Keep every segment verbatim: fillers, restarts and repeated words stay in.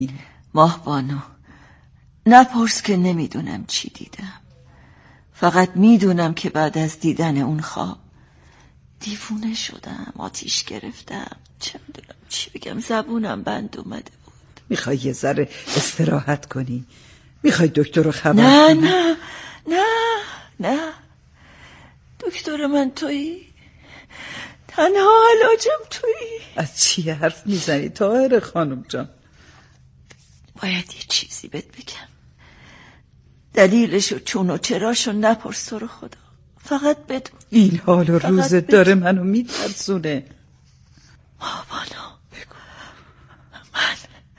ماه بانو، نپرس که نمیدونم چی دیدم. فقط میدونم که بعد از دیدن اون خواب دیوونه شدم، آتیش گرفتم، چه میدونم چی بگم، زبونم بند اومده بود. میخوای یه ذره استراحت کنی؟ میخوای دکتر رو خبر نه کنی؟ نه نه نه دکتر من تویی، تنها علاجم تویی. از چی حرف میزنی طاهر خانم جان؟ باید یه چیزی بهت بگم، دلیلشو چون و چراشو نپرس تو رو خدا، فقط بدون. این حال و روزت داره منو میترسونه. بابانو بگو، من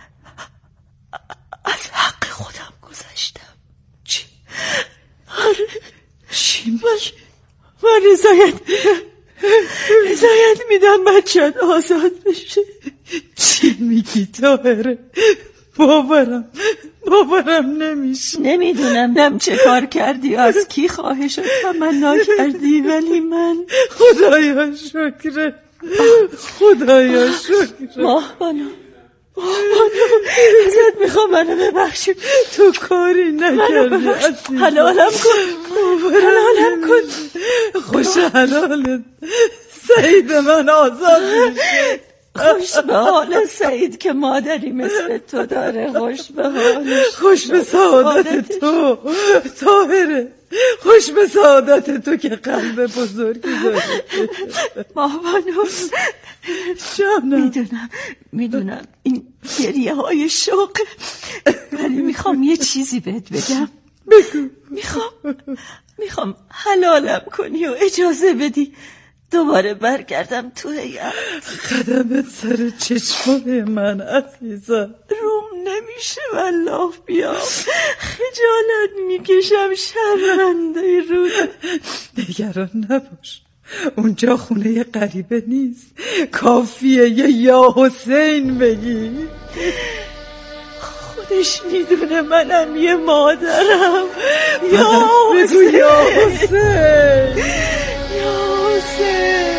از حق خودم گذشتم. چی؟ آره. چی من من رضایت رضایت میدم بچه‌ت آزاد بشه. چی میگی طاهره؟ باورم باورم نمیشه. نمیدونم نم چه کار کردی، از کی خواهش و تمنا کردی، ولی من خدایا شکره، خدایا شکره. ماه بانو، ماه بانو ازت میخوام منو ببخشی، تو کاری نکردی عزیزم. حلالم کن، حلالم کن، خوش حلالت. سعید من آزاد میشه. خوش به حال سعید که مادری مثل تو داره، خوش به حالش، خوش به سعادت تو طاهره، خوش به سعادت تو که قلب بزرگی داری. ماهبانو جانم، میدونم میدونم این گریه های شوق، ولی میخوام یه چیزی بهت بگم. بگو. میخوام میخوام حلالم کنی و اجازه بدی دوباره برگردم تو هیئت. قدمت سر چشمای من عزیزم. روم نمیشه والله بیام، خجالت میکشم، شرمنده رو. نگران نباش، اونجا خونه غریبه نیست، کافیه یه یا حسین بگی. خودش میدونه منم یه مادرم. یا حسین، یا حسین، یا حسین.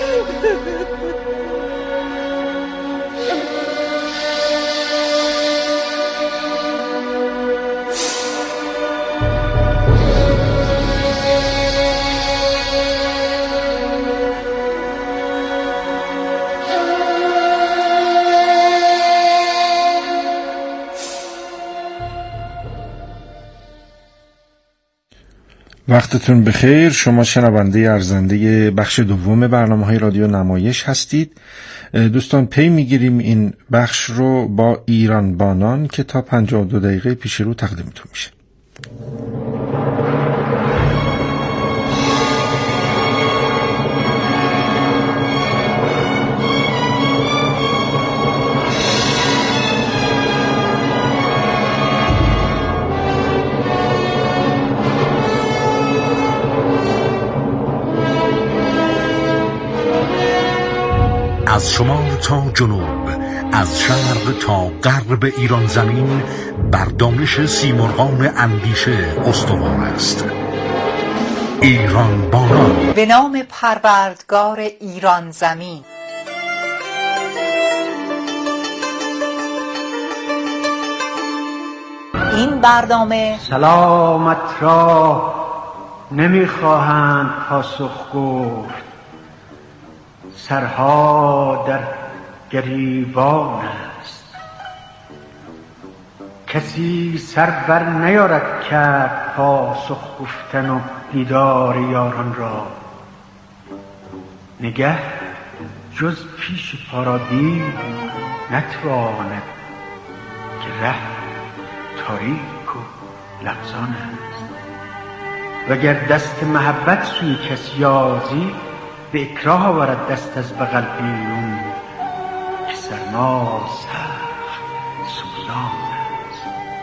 وقتتون بخیر. شما شنونده ارزنده بخش دوم برنامه‌های رادیو نمایش هستید. دوستان پی میگیریم این بخش رو با ایران بانان که تا پنجاه و دو دقیقه پیش رو تقدیمتون میشه. از شمال تا جنوب، از شرق تا غرب ایران زمین بر دانش سیمرغان اندیشه استوار است. ایران بانان به نام پروردگار ایران زمین. این برنامه سلامت را نمیخواهند پاسخ گفت، سرها در گریبان است. کسی سر بر نیارد کرد پاسخ گفتن و دیدار یاران را. نگه جز پیش پارادی نتواند که ره تاریک و لغزان است. وگر دست محبت سوی کسی یازی، به اکراه آورد دست از بغل بیرون که سرما سخت سوزان است.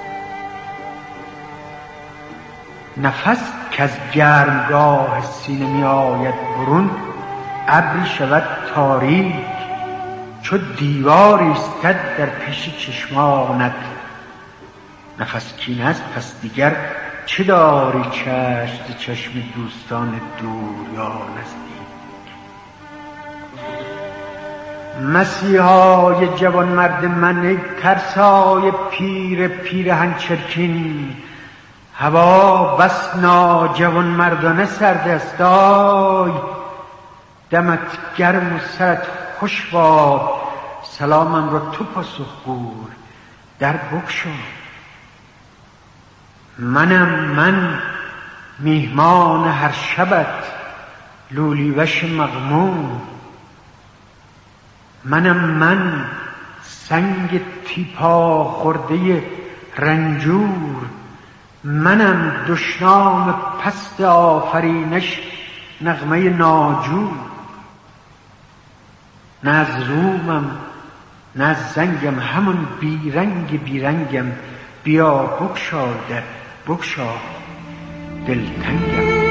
نفس که از گرمگاه سینه می آید برون، ابری شود تاریک چو دیوار ایستد در پیش چشمانت. نفس کین است پس دیگر چه داری چشم چشم دوستان دور یا نزدیک. مسیحای جوان مرد من، ای ترسای پیر پیرهن چرکین. هوا بس ناجوان مردانه سرد است، آی دمت گرم و سرت خوش باد. سلامم را تو پاسخگوی در بگشا. منم من میهمان هر شبت، لولیوش مغموم. منم من سنگ تیپا خورده رنجور. منم دشنام پست آفرینش، نغمه ناجور. نه از رومم نه از زنگم، همون بیرنگ بیرنگم. بیا بگشا در بگشا دلتنگم.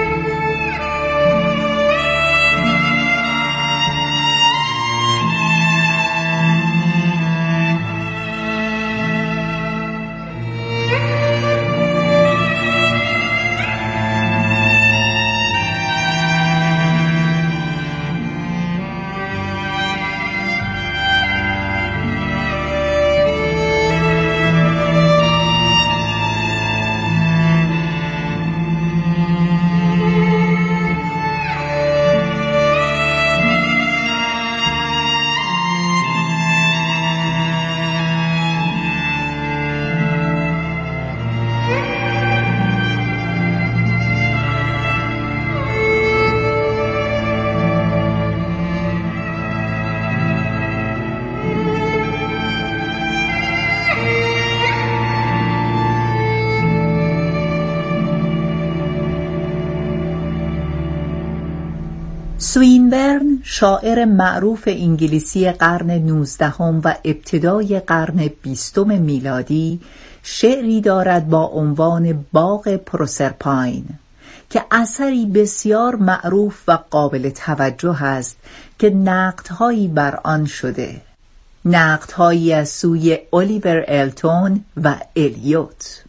سوینبرن شاعر معروف انگلیسی قرن نوزدهم و ابتدای قرن بیستم میلادی شعری دارد با عنوان باغ پروسرپاین که اثری بسیار معروف و قابل توجه است که نقدهایی بر آن شده، نقدهایی از سوی الیور التون و الیوت.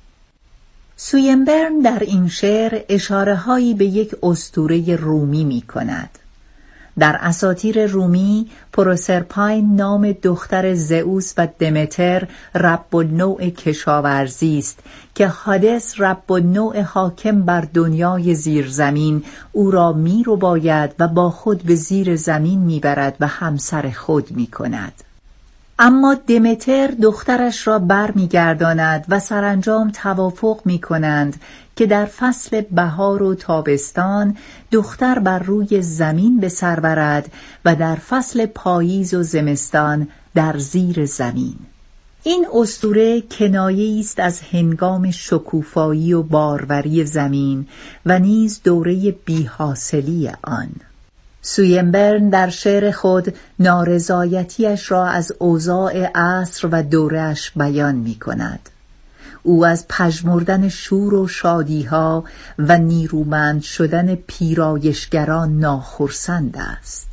سوینبرن در این شعر اشاره‌هایی به یک اسطوره رومی می کند. در اساطیر رومی پروسرپاین نام دختر زئوس و دمتر رب النوع کشاورزی است که هادس رب النوع حاکم بر دنیای زیرزمین او را می رو باید و با خود به زیر زمین می برد و همسر خود می کند. اما دمتر دخترش را بر می گرداند و سرانجام توافق می کنند که در فصل بهار و تابستان دختر بر روی زمین به سر برد و در فصل پاییز و زمستان در زیر زمین. این اسطوره کنایه‌ای است از هنگام شکوفایی و باروری زمین و نیز دوره بی‌حاصلی آن. سوینبرن در شعر خود نارضایتیش را از اوضاع عصر و دوره‌اش بیان می کند. او از پژمردن شور و شادی‌ها و نیرومند شدن پیرایشگران ناخرسند است.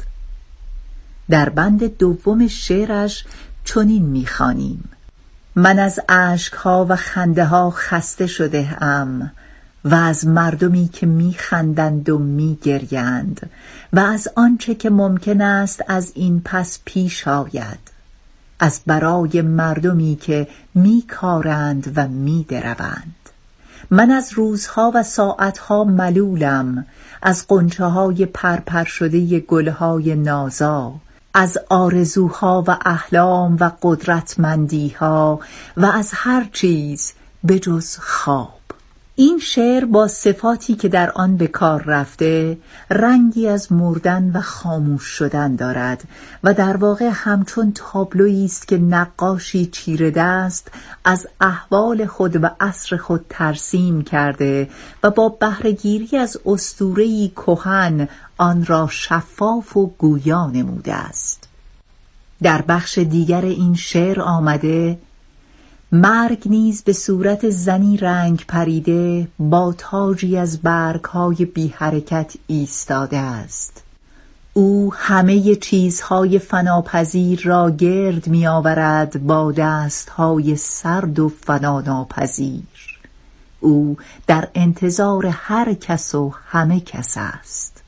در بند دوم شعرش چنین می‌خوانیم: من از اشک‌ها و خنده‌ها خسته شده ام و از مردمی که می‌خندند و می‌گریند و از آنچه که ممکن است از این پس پیش آید، از برای مردمی که می‌کارند و می‌دروند. من از روزها و ساعتها ملولم، از غنچه‌های پرپر شده گلهای نازا، از آرزوها و احلام و قدرتمندیها و از هر چیز بجز خواب. این شعر با صفاتی که در آن به کار رفته رنگی از مردن و خاموش شدن دارد و در واقع همچون تابلویی است که نقاشی چیره دست از احوال خود و عصر خود ترسیم کرده و با بهره‌گیری از اسطوره‌ای کهن آن را شفاف و گویا نموده است. در بخش دیگر این شعر آمده: مرگ نیز به صورت زنی رنگ پریده با تاجی از برگ‌های بی حرکت ایستاده است. او همه چیزهای فناپذیر را گرد می آورد با دستهای سرد و فناناپذیر. او در انتظار هر کس و همه کس است.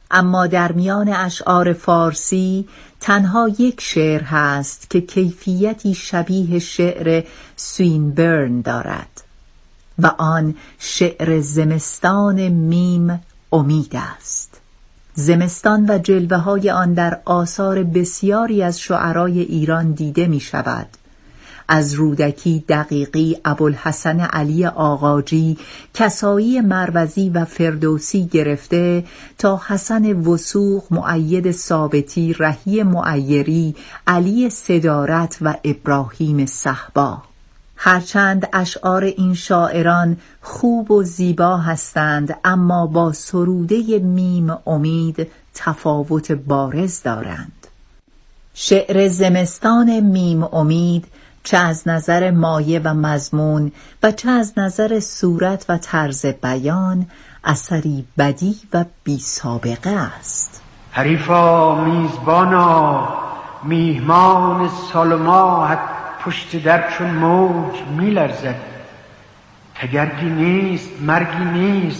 اما در میان اشعار فارسی تنها یک شعر هست که کیفیتی شبیه شعر سوینبرن دارد و آن شعر زمستان میم امید است. زمستان و جلوه های آن در آثار بسیاری از شعرای ایران دیده می شود. از رودکی دقیقی، ابوالحسن علی آغاجی، کسایی مروزی و فردوسی گرفته تا حسن وثوق، مؤید ثابتی، رهی معیری، علی صدارت و ابراهیم صهبا. هرچند اشعار این شاعران خوب و زیبا هستند، اما با سروده میم امید تفاوت بارز دارند. شعر زمستان میم امید چه از نظر مایه و مضمون و چه از نظر صورت و طرز بیان اثری بدیع و بی سابقه است. حریفا میزبانا، میهمان سال و ماهت پشت در چون موج میلرزد. تگرگی نیست، مرگی نیست،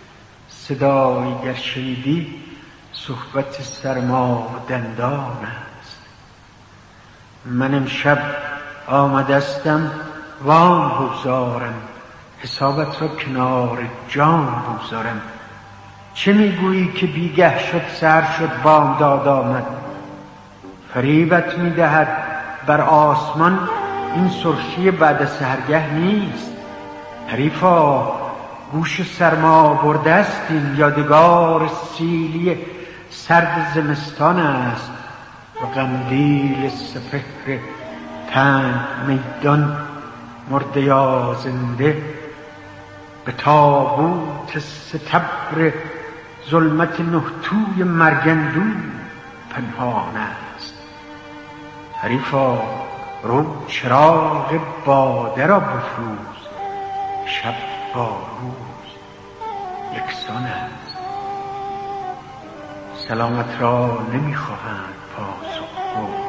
صدایی گر شنیدی صحبت سرما و دندان است. من امشب آمدستم وام بگذارم، حسابت را کنار جان بگذارم. چه میگویی که بیگه شد سر شد بامداد آمد؟ فریبت میدهد بر آسمان این سرخی بعد سحرگه نیست. حریفا گوش سرما برده است، این یادگار سیلی سرد زمستان است و قندیل سپهر تنگ میدان مرده یا زنده به تابوت ستبر ظلمت نهتوی مرگندو پنهان است. حریفا رو چراغ باده را بفروز، شب با روز یکسان است. سلامت را نمیخواهند پاسخ گفت،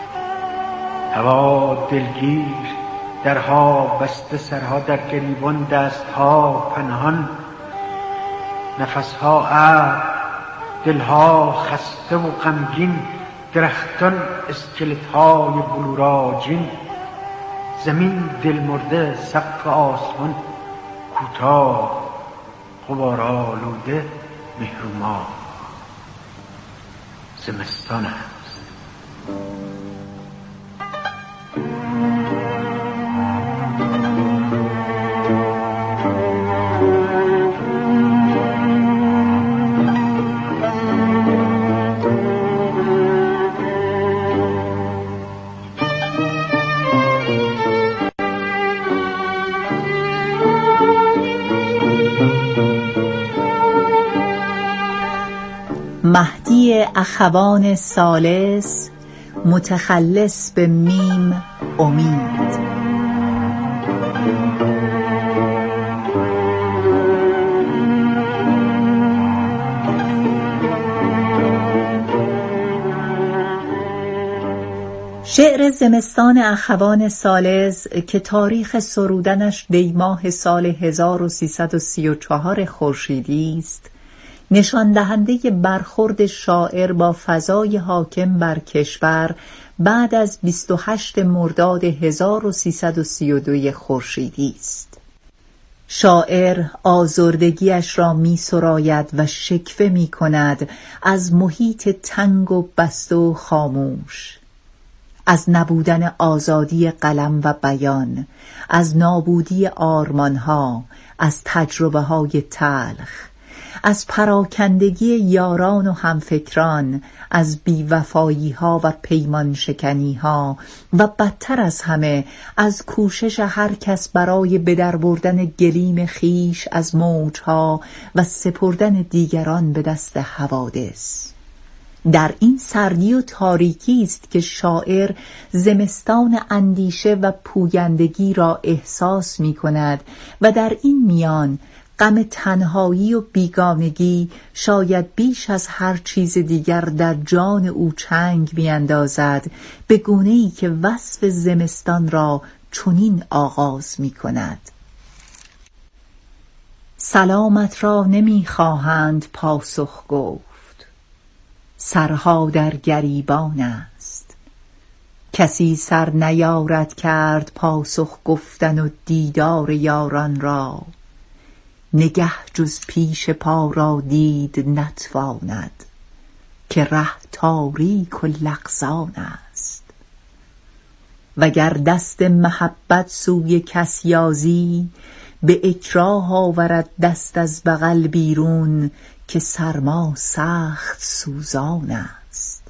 هوا دلگیر، درها بسته، سرها در گریبان، دستها پنهان، نفسها ابر، دلها خسته و غمگین، درختان اسکلت‌های بلوراجین، زمین دلمرده، سقف آسمان کوتاه، غبارآلوده، مهر زمستان است. مهدی اخوان ثالث، متخلص به میم امید. شعر زمستان اخوان ثالث که تاریخ سرودنش دیماه سال هزار و سیصد و سی و چهار خورشیدی است، نشان دهنده برخورد شاعر با فضای حاکم بر کشور بعد از بیست و هشت مرداد هزار و سیصد و سی و دو خورشیدی است. شاعر آزردگیش را می سراید و شکوه می کند از محیط تنگ و بسته و خاموش، از نبودن آزادی قلم و بیان، از نابودی آرمانها، از تجربه های تلخ، از پراکندگی یاران و همفکران، از بیوفایی ها و پیمان شکنی ها و بدتر از همه از کوشش هر کس برای بدر بردن گلیم خیش از موجها و سپردن دیگران به دست حوادث. در این سردی و تاریکی است که شاعر زمستان اندیشه و پویندگی را احساس می کند و در این میان غم تنهایی و بیگانگی شاید بیش از هر چیز دیگر در جان او چنگ می‌اندازد، به گونه‌ای که وصف زمستان را چنین آغاز می‌کند: سلامت را نمی‌خواهند پاسخ گفت، سرها در گریبان است. کسی سر نیارد کرد پاسخ گفتن و دیدار یاران را، نگه جز پیش پا را دید نتواند، که ره تاریک و لغزان است. وگر دست محبت سوی کس یازی، به اکراه آورد دست از بغل بیرون، که سرما سخت سوزان است.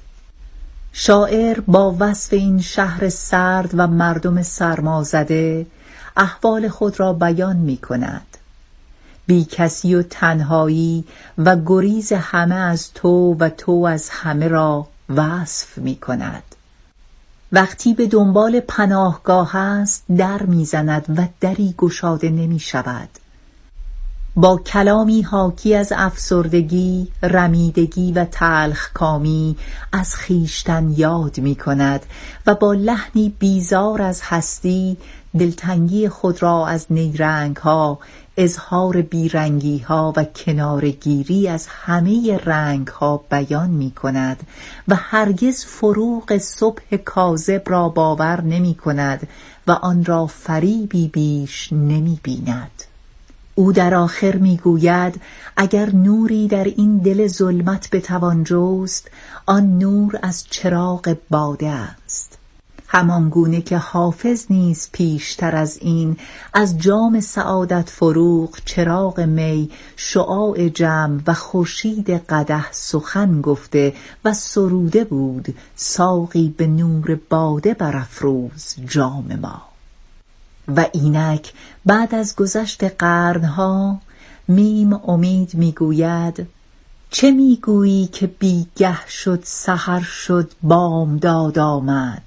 شاعر با وصف این شهر سرد و مردم سرمازده احوال خود را بیان می کند. بی کسی و تنهایی و گریز همه از تو و تو از همه را وصف می کند. وقتی به دنبال پناهگاه است در می زند و دری گشاده نمی شود. با کلامی حاکی از افسردگی، رمیدگی و تلخکامی از خویشتن یاد می کند و با لحنی بیزار از هستی دلتنگی خود را از نیرنگ ها، اظهار بیرنگی ها و کنارگیری از همه رنگ ها بیان می کند و هرگز فروغ صبح کاذب را باور نمی کند و آن را فریبی بیش نمی بیند. او در آخر می گوید اگر نوری در این دل ظلمت بتوان جست، آن نور از چراغ باده است. همان گونه که حافظ نیز پیشتر از این از جام سعادت فروغ، چراغ می، شعاع جم و خورشید قدح سخن گفته و سروده بود ساقی به نور باده برافروز جام ما. و اینک بعد از گذشت قرنها میم امید میگوید چه میگویی که بیگه شد سحر شد بامداد آمد،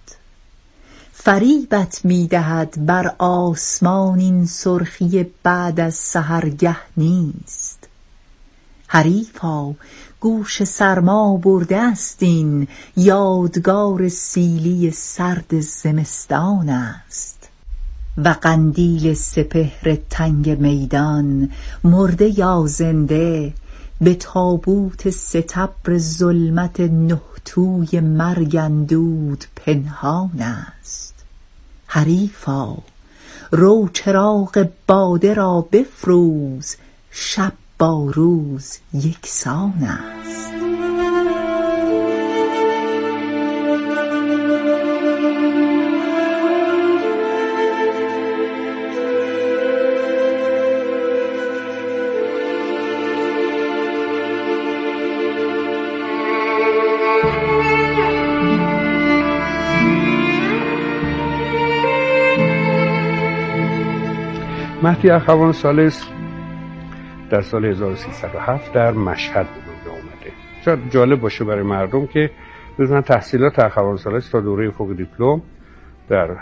فریبت میدهد بر آسمان این سرخی بعد از سحرگه نیست. حریفا گوش سرما برده است این، یادگار سیلی سرد زمستان است. و قندیل سپهر تنگ میدان، مرده یا زنده، به تابوت ستبر ظلمت نه توی مرگ اندود پنهان است. حریفا رو چراغ باده را بفروز، شب با روز یکسان است. مهدی اخوان ثالث در سال هزار و سیصد و هفت در مشهد به دنیا آمده. شاید جالب باشه برای مردم که بدونن تحصیلات اخوان ثالث تا دوره فوق دیپلم در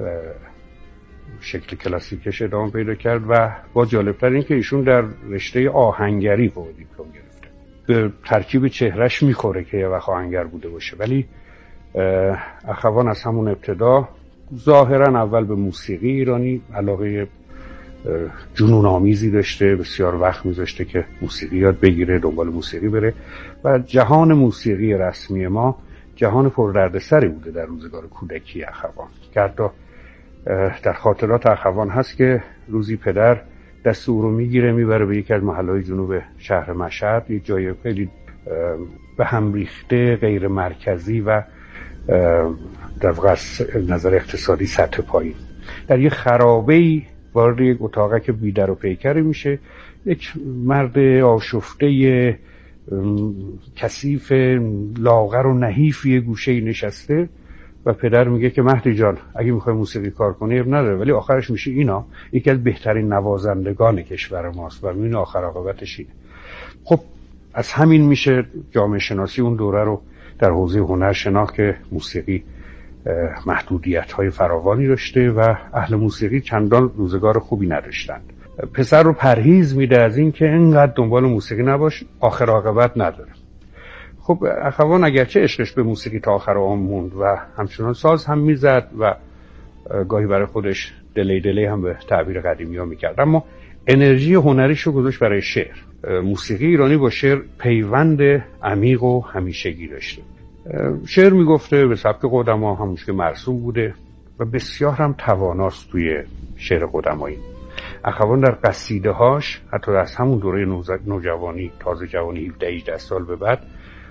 شکل کلاسیکش ادامه پیدا کرد و با جالبتر این که ایشون در رشته آهنگری فوق دیپلم گرفته. به ترکیب چهرهش میخوره که یه وقت آهنگر بوده باشه، ولی اخوان از همون ابتدا ظاهرا اول به موسیقی ایرانی علاقه جنون آمیزی داشته، بسیار وقت میذاشته که موسیقی یاد بگیره، دنبال موسیقی بره و جهان موسیقی رسمی ما جهان پردردسری بوده در روزگار کودکی اخوان. که حتی در خاطرات اخوان هست که روزی پدر دست او رو میگیره میبره به یکی از محله‌های جنوب شهر مشهد، یک جای خیلی به هم ریخته، غیر مرکزی و در واقع از نظر اقتصادی سطح پایین، در یه خرابه‌ای وارد یک اتاقه که بیدر و پیکری میشه. یک مرد آشفته کثیف لاغر و نحیفی گوشه‌ای نشسته و پدر میگه که مهدی جان اگه میخوای موسیقی کار کنی نداره، ولی آخرش میشه اینا یکی از بهترین نوازندگان کشور ماست و این آخر عاقبتش اینه. خب از همین میشه جامعه شناسی اون دوره رو در حوزه هنر شناخت که موسیقی محدودیت‌های فراوانی داشته و اهل موسیقی چندان روزگار خوبی نداشتند. پسر رو پرهیز میده از این که اینقدر دنبال موسیقی نباش، آخر عاقبت نداره. خب اخوان اگرچه عشقش به موسیقی تا آخر عمر موند و همچنان ساز هم میزد و گاهی برای خودش دلی دلی هم به تعبیر قدیمی ها میکرد، اما انرژی هنریش رو گذاشت برای شعر. موسیقی ایرانی با شعر پیوند عمیق و همیشگی داشته. شعر میگفته به سبک قدما، همونش که مرسوم بوده و بسیار هم تواناست توی شعر قدمایی. اخوان در قصیده هاش حتی از همون دوره نوجوانی، تازه جوانی هفده هجده سال به بعد،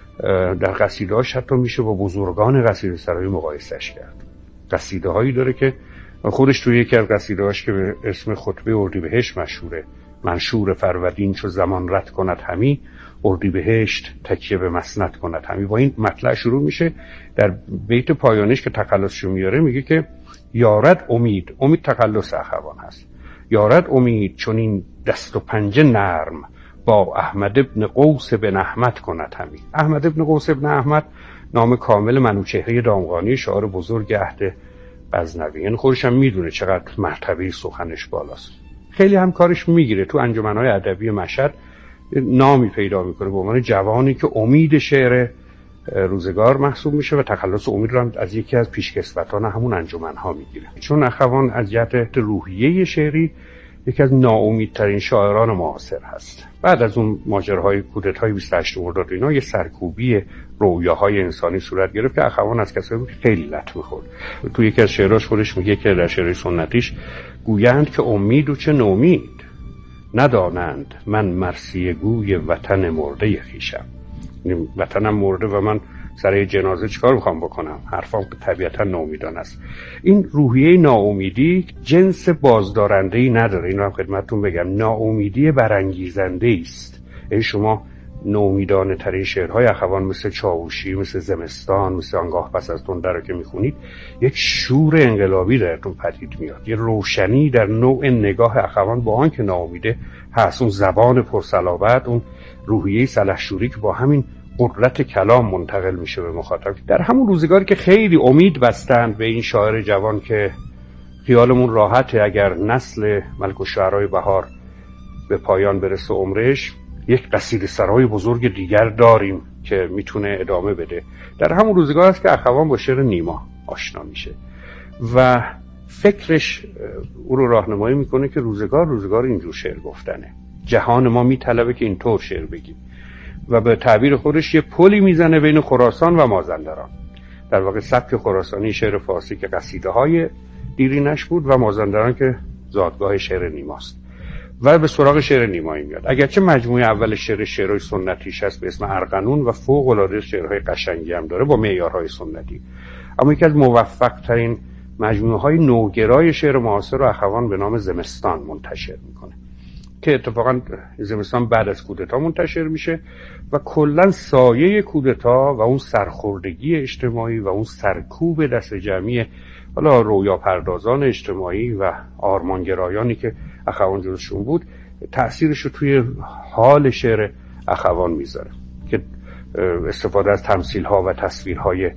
در قصیده هاش حتی میشه با بزرگان قصیده سرایی مقایسش کرد. قصیده هایی داره که خودش توی یکی از قصیده هاش که به اسم خطبه اردیبهشت مشهوره، منشور فرودین چو زمان رد کند همی، اردیبهشت تکیه به مسند کند همی. با این مطلع شروع میشه. در بیت پایانش که تخلصشو میاره میگه که یارد امید، امید تخلص اخوان هست، یارد امید چون این دست و پنجه نرم، با احمد ابن قوس بن احمد کند همی. احمد ابن قوس بن احمد نام کامل منوچهره دامغانی، شاعر بزرگ عهد غزنوی. یعنی خودش هم میدونه چقدر مرتبه سخنش بالاست. خیلی هم کارش میگیره. تو انجمن‌های ادبی مشهد نامی پیدا میکنه به عنوان جوانی که امید شعر روزگار محسوب میشه و تخلص امید رو هم از یکی از پیشکسوتان همون انجمن‌ها میگیره. چون اخوان از جهت روحیه شعری یکی از ناامیدترین شاعران معاصر هست. بعد از اون ماجراهای کودتای بیست و هشت مرداد اینا یه سرکوبی رویاهای انسانی صورت گرفت که اخوان از کسایی بود خیلی لط می‌خورد. تو یکی از شعراش خودش میگه که در شعر سنتیش گویند که امید و چه نومید، ندانند من مرثیه گوی وطن مرده خویشم. وطنم مرده و من سر جنازه چیکار میخوام بکنم؟ حرفام طبیعتا ناامیدانه است. این روحیه ناامیدی جنس بازدارنده‌ای نداره. اینو هم خدمتتون بگم، ناامیدی برانگیزنده است. این شما ناامیدانه ترین شعرهای اخوان مثل چاوشی، مثل زمستان، مثل آنگاه پس از تندر رو که میخونید، یک شور انقلابی درتون پدید میاد، یه روشنی در نوع نگاه اخوان با آنکه ناامیده هست. اون زبان پرصلابت، اون روحیه سلحشوری که با همین قدرت کلام منتقل میشه به مخاطب. در همون روزگاری که خیلی امید بستند به این شاعر جوان که خیالمون راحته اگر نسل ملک الشعرای بهار به پایان برسه عمرش، یک قصیده سرای بزرگ دیگر داریم که میتونه ادامه بده. در همون روزگار است که اخوان با شعر نیما آشنا میشه و فکرش او رو راهنمایی میکنه که روزگار روزگار اینجور شعر گفتنه. جهان ما میطلبه که اینطور شعر بگیم و به تعبیر خودش یه پلی میزنه بین خراسان و مازندران. در واقع سبک خراسانی شعر فارسی که قصیده های دیرینش بود و مازندران که زادگاه شعر نیماست و به سراغ شعر نیمایی میاد. اگرچه مجموعه اول شعر شعرهای سنتیش هست به اسم ارغنون و فوق العاده شعرهای قشنگی هم داره با معیارهای سنتی، اما یکی از موفق ترین مجموعه های نوگرای شعر معاصر رو اخوان به نام زمستان منتشر میکنه که اتفاقا زمستان بعد از کودتا منتشر میشه و کلا سایه کودتا و اون سرخوردگی اجتماعی و اون سرکوب دست جمعی حالا رویا پردازان اجتماعی و آرمانگرایانی که اخوان جزشون بود تأثیرش رو توی حال شعر اخوان میذاره که استفاده از تمثیل‌ها و تصویرهای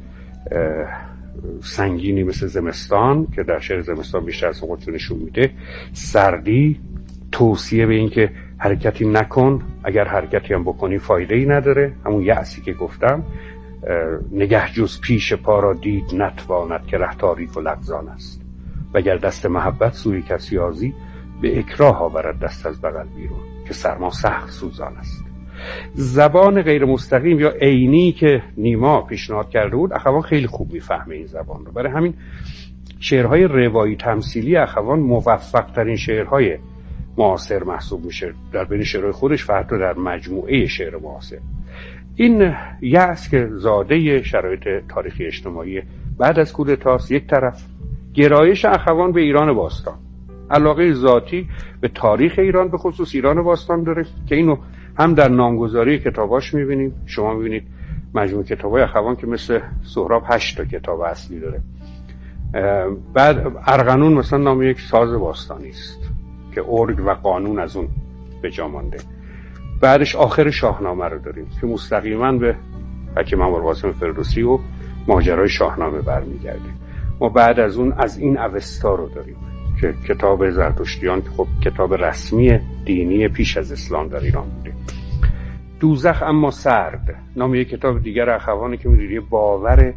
سنگینی مثل زمستان که در شعر زمستان بیشتر از خودشون نشون میده، سردی، توصیه به این که حرکتی نکن، اگر حرکتی هم بکنی فایده ای نداره، همون یأسی که گفتم، نگه جز پیش پا را دید نتواند که ره تاریک و لغزان است، وگر دست محبت سوی کسی یازی به اکراه آورد دست از بغل بیرون که سرما سخت سوزان است. زبان غیر مستقیم یا عینی که نیما پیشنهاد کرده بود اخوان خیلی خوب میفهمه این زبان رو. برای همین شعرهای روایی تمثیلی اخوان موفق ترین شعرهای معاصر محسوب میشه در بین شعرهای خودش و حتی در مجموعه شعر معاصر. این یأس که زاده شرایط تاریخی اجتماعی بعد از کودتاست یک طرف، گرایش اخوان به ایران باستان، علاقه ذاتی به تاریخ ایران به خصوص ایران باستان داره که اینو هم در نامگذاری کتاباش میبینیم. شما میبینید مجموع کتابای اخوان که مثل سهراب هشت تا کتاب اصلی داره. بعد ارغنون مثلا نام یک ساز باستانی است که ارگ و قانون از اون به جا مانده. بعدش آخر شاهنامه رو داریم که مستقیما به حکیم ابوالقاسم فردوسی و ماجرای شاهنامه برمیگرده. ما بعد از اون از این اوستا رو داریم که کتاب زرتشتیان که خب کتاب رسمی دینی پیش از اسلام در ایران بوده. دوزخ اما سرد نام یک کتاب دیگر اخوانی که می‌دونید باور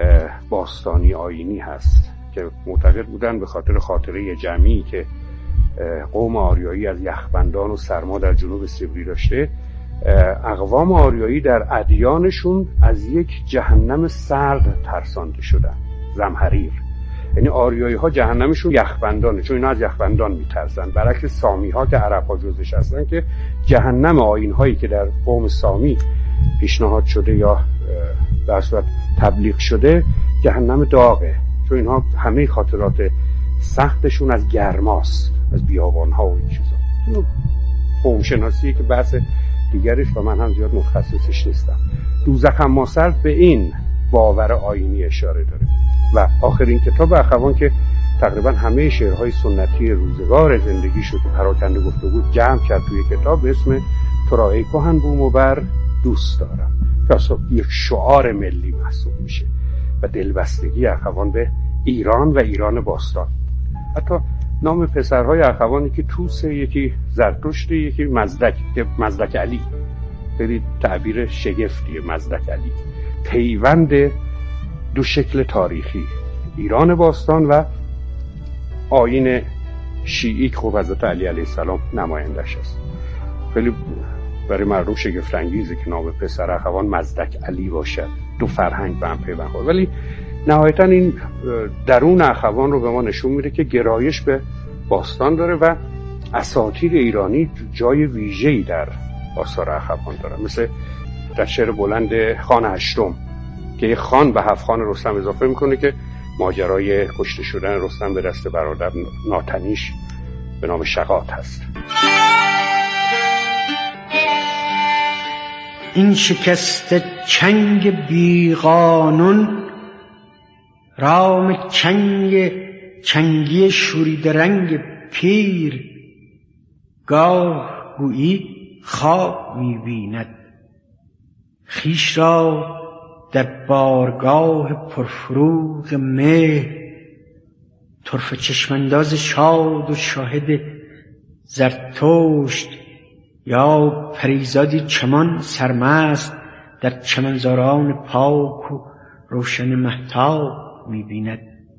باستانی آیینی هست که معتقد بودن به خاطر خاطره جمعی که قوم آریایی از یخبندان و سرما در جنوب سیبری داشته، اقوام آریایی در ادیانشون از یک جهنم سرد ترسانده شدن، زمهریر. یعنی آریایی ها جهنمشون یخبندانه، چون اینا از یخبندان میترسن، برعکس سامی ها که عرب ها جزش هستن که جهنم آیین هایی که در قوم سامی پیشنهاد شده یا در صورت تبلیغ شده جهنم داغه، چون اینها همه خاطرات سختشون از گرماست، از بیابان ها و این چیزا. قوم شناسیه که بحث دیگرش و من هم زیاد متخصصش نیستم. دوزخ اما سرد به این باور آیینی اشاره داره. و آخرین کتاب اخوان که تقریبا همه شعرهای سنتی روزگار زندگی شد که پراکنده گفته بود جمع کرد توی کتاب به اسم تو را ای کهن بوم و بر دوست دارم، که اصلا یک شعار ملی محسوب میشه و دلبستگی اخوان به ایران و ایران باستان. حتی نام پسرهای اخوانی که توسه، یکی زرتشت، یکی مزدک، که مزدک علی، خیلی تعبیر شگفتیه مزدک علی، پیوند دو شکل تاریخی، ایران باستان و آیین شیعی که خب حضرت علی علیه السلام نمایندش است. خیلی برای مردم شگفت انگیزه که نام پسر اخوان مزدک علی باشد، دو فرهنگ به هم پیوند خورد. ولی نهایتا این درون اخوان رو به ما نشون میده که گرایش به باستان داره و اساطیر ایرانی جای ویژه‌ای در آثار اخوان داره، مثل در شعر بلند خان هشتم که یه خان به هفت خان رستم اضافه میکنه که ماجرای کشته شدن رستم به دست برادر ناتنیش به نام شغات هست. این شکست چنگ بیقانون، رام چنگ چنگی شورید رنگ پیر، گاه گویی خواب می‌بیند خویش را در بارگاه پرفروغ مهر، طرفه چشمانداز شاد و شاهد زرتشت، یا پریزادی چمان سرمست در چمنزاران پاک و روشن مهتاب می‌بیند.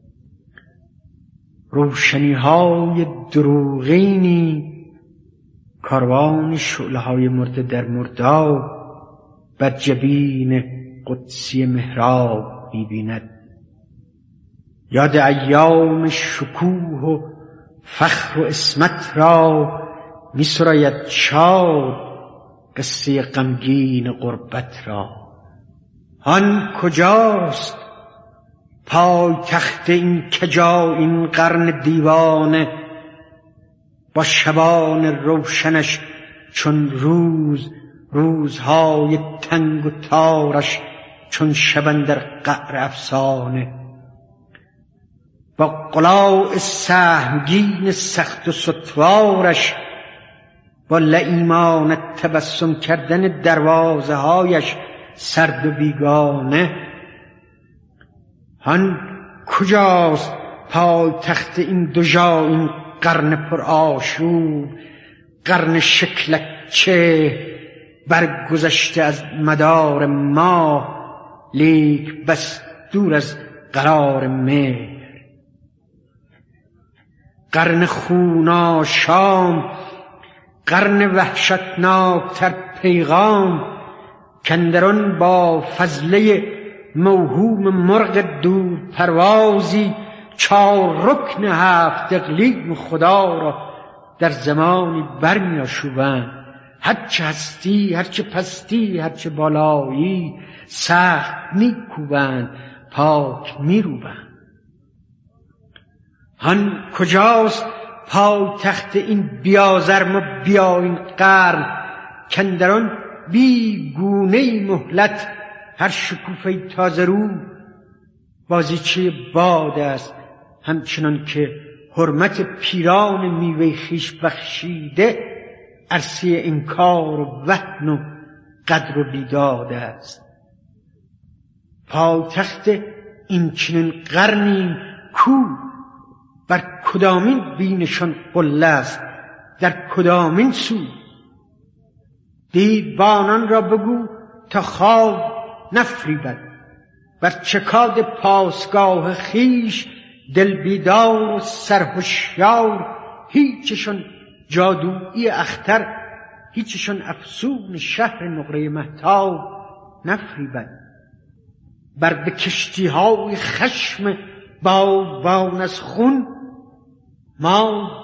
روشنی های دروغینی کاروان شعله های مرده در مرداب بر جبین قدسی محراب می‌بیند. یاد ایام شکوه و فخر و عصمت را می‌سراید شاد، قصه غمگین غربت را. آن کجاست پای تخت این کجا این قرن دیوانه، با شبان روشنش چون روز، روزهای تنگ و تارش چون شبن در قعر افسانه، با قلاع سهمگین سخت و ستوارش، با لئیمان تبسم کردن دروازه هایش سرد و بیگانه. آن کجاست پای تخت این دو جا این قرن پر آشوب، قرن شکلچه برگذشته از مدار ما، لیک بس دور از قرار مهر. قرن خونا شام، قرن وحشتناکتر پیغام، کندران با فضله موهوم مرغ دور پروازی، چار رکن هفت اقلیم خدا را در زمانی برمی آشوبند. هرچه هستی، هرچه پستی، هرچه بالایی، سخت می کوبند، پاک می روبند. هن کجاست پای تخت این بیازرم و بیا این قرن، کندران بی گونه مهلت هر شکوفه تازه رو بازیچه باد است، همچنان که حرمت پیران میوه خویش بخشیده عرصه انکار و وهن و قدر و بیداد است. پایتخت این چنین قرنیم کو، بر کدامین بینشان قله است، در کدامین سو؟ دیدبانان را بگو تا خواب نفریبد، بر چکاد پاسگاه خیش دل بیدار و سرهوشیار هیچشون جادویی اختر، هیچشون افسون شهر نقره مهتاب نفریبد. بر به کشتی های خشم باوان از خون ما